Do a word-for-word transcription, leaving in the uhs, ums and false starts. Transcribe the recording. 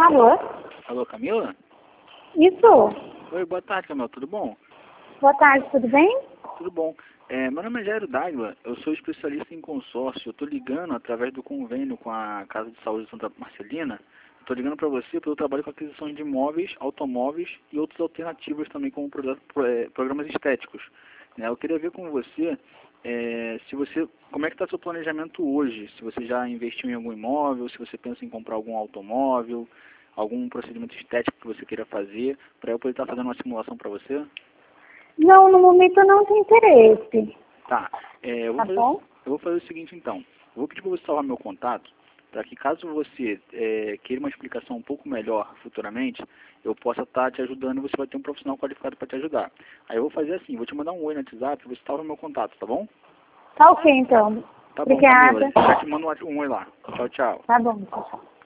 Alô? Alô, Camila? Isso. Oi, boa tarde, Camila, tudo bom? Boa tarde, tudo bem? Tudo bom. É, meu nome é Jairo Dávila, eu sou especialista em consórcio. Eu estou ligando através do convênio com a Casa de Saúde de Santa Marcelina. Estou ligando para você porque eu trabalho com aquisição de imóveis, automóveis e outras alternativas também, como pro- pro- é, programas estéticos. Né? Eu queria ver com você, é, se você, como é que está seu planejamento hoje? Se você já investiu em algum imóvel, se você pensa em comprar algum automóvel, algum procedimento estético que você queira fazer, para eu poder estar fazendo uma simulação para você? Não, no momento eu não tenho interesse. Tá. É, eu, vou Tá fazer, bom? eu vou fazer o seguinte, então. Eu vou pedir para você salvar meu contato, para que caso você é, queira uma explicação um pouco melhor futuramente, eu possa estar te ajudando e você vai ter um profissional qualificado para te ajudar. Aí eu vou fazer assim, vou te mandar um oi no WhatsApp, você salva meu contato, tá bom? Tá ok, então. Tá bom, Obrigada. Camila. Já te mando um um oi lá. Tchau, tchau. Tá bom, tchau, tchau.